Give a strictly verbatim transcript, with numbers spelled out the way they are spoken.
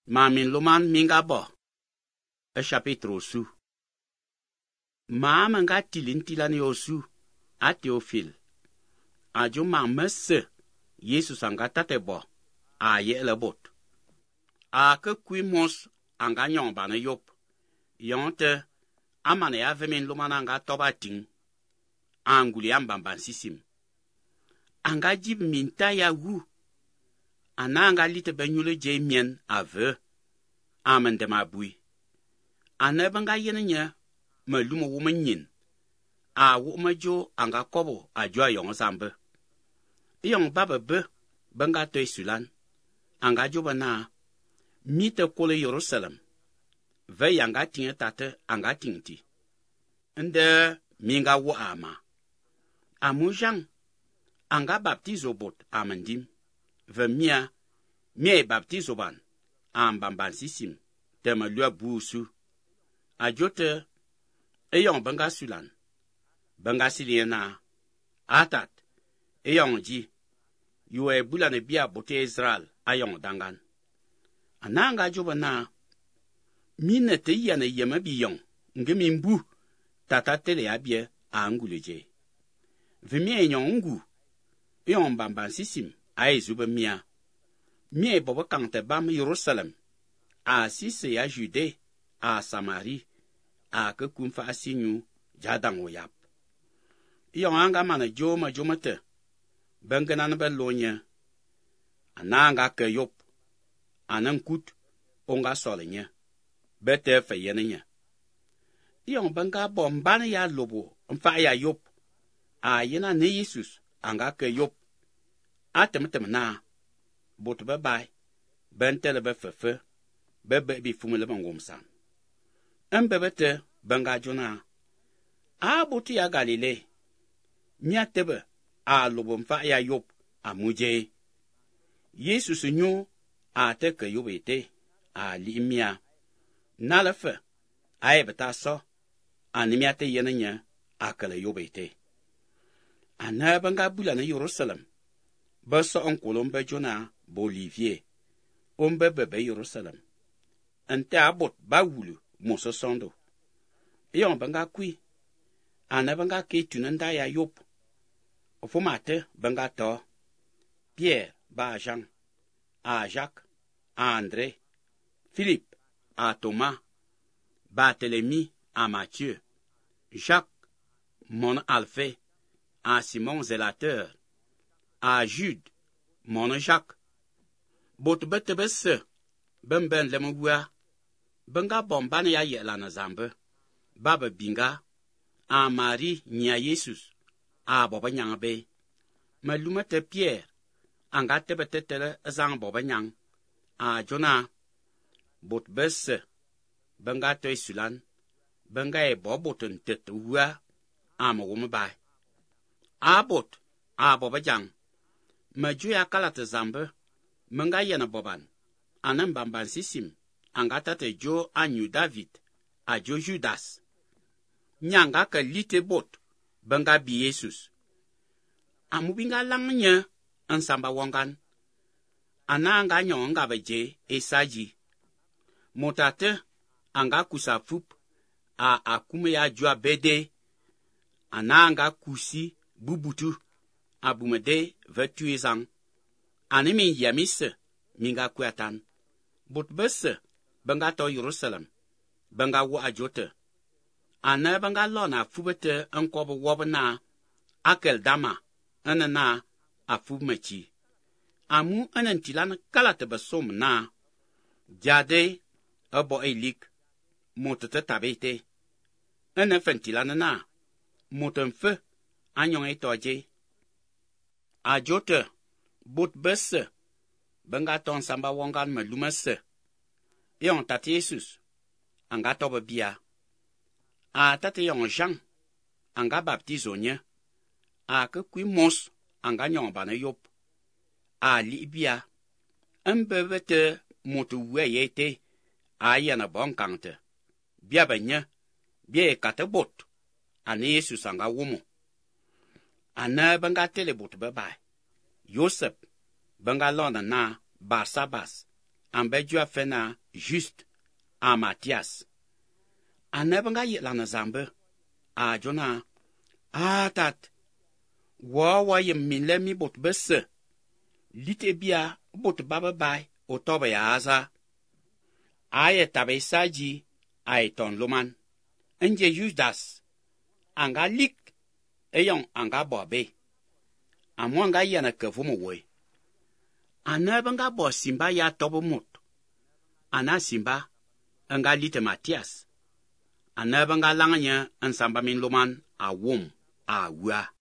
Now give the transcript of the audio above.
Ma min luman minga bo. E chapitre su. Ma manga tilin tilani osu. A Théophile. A jo ma messe. Jesus anga tate bo. A ye le bot. A ke kui mos anga nyon bana yop. Yonte. Amane ya vemin luman anga toba ting. Anguli ambamban sisim. Anga jib minta ya wu. Ananga lite benyule je mien ave. Amen de ma bui. Anebanga yene nye. Me lumo woman yin. A wuma jo anga kobo a jo yong zambe. Yong baba be. Benga toy sulan. Anga jo bana. Mite kole Jerusalem. Ve yanga tinge tate anga tingti. Nde minga wo ama. Amujang. Anga baptizo bot amendim. Ve mia. Mie baptizo ban. Ambamban sisim. Tema lua buusu. Ajote. Eyong benga sulan. Benga siliena. Atat. Eyong ji. Yue bulane bia bote Israel. Ayong dangan. Ananga joba na. Mine te yane yeme biyong. Nge mimbu. Tata tele abie. A anguleje. Vimie yon ngu. Eyong bamban sisim. Ae zube mia. Mie bobo kante bam Jerusalem. A sise ya Jude. A Samari. A ke kumfa asinyu. Jadang oyap. Yon anga mana joma jomate. Bengenan belonya. Ananga ke yop. Anan kut. Onga solenya. Bete feyenenya. Yon benga bombane ya lobo. Mfa ya yop. A yena ne Jesus. Anga ke yop. Atem-tem na. Bot be bay. Bentele be fefe. Bebe bi fumele bangomsan. Mbebete benga jona. A botu ya Galile. Nya tebe. A lobo mfa ya yop. A muje. Jesus nyo. A teke yobete. A li mia. Nalefe. A ebeta so. A nimiate yenenya. A kele yobete. A na benga bula na Jerusalem. Basa onkolom be jona. Bolivier. Ombe bebe Jerusalem. Ente abot ba wulu. Moso sondo. Yon benga kui. Ane benga ke tunenda ya yop. Ofumate benga to. Pierre ba Jean. A Jacques. A André. Philippe. A Thomas. Barthélemy. A Matthieu. Jacques. Mon Alphée. A Simon Zélateur. A Jude. Mon Jacques. Bot bete bese. Ben ben lemugwa. Benga bombane ya yela na zambe. Baba binga. A Marie nya Jesus. A boba nyang be. Malumete Pierre. Anga tebe tetele zang boba nyang. A Jona. Bot bese. Benga toy sulan. Benga e boboten tete uwa. A mwome bay. A bot. A boba jang. Maju ya kalate zambe. Menga yena boban. Anan bamban sisim. Anga tate jo anyu David. A jo Judas. Nyanga ke lite bot. Benga bi Jesus. Amubinga lang nye. Ansamba wangan. Ananga nyonga beje. Esaji. Motate. Anga kusa fup. A akume ya jua bede. Ananga kusi. Bubutu. Abumede. Vetuezang. Anemi yamise. Minga kuatan. Bot bese. Benga to Jerusalem. Benga wo ajote. Ane benga lona fubete enkobo wobna. Akel dama. Ene na afumechi. Amu ene ntilan kalate besom na. Jade. Ebo elik. Motete tabete. Ene fentilan na. Motenfe. Anyon etoje. Ajote. Bot bese. Benga ton samba wangan me lumese. Yon tate Jesus. Anga tobe bia. A tate yon Jean. Anga baptizo nye. A ke kui mos. Anga nyon bane yop. A li bia. Mbevete motu weyete. A yana bon kante. Bia benye. Bia e kate bot. Ane Jesus anga wumo. Ane benga tele bot bebay. Joseph. Benga londa na Barsabas. ambe jua fena just a Matias. Anebanga ye lana zambe. A jona. A tat. Wa wa ye minle mi bot besse. Lite bia bot baba bai o tobe ya aza. Aye tabe saji aye ton loman. Enje Judas. Anga lik. Eyong anga bobe. Amwanga yana kevumo we. Anebanga bo simba ya tobo mut. Ana simba. Anga lite Matias. Anebanga langanya ansamba min loman a wom a wa.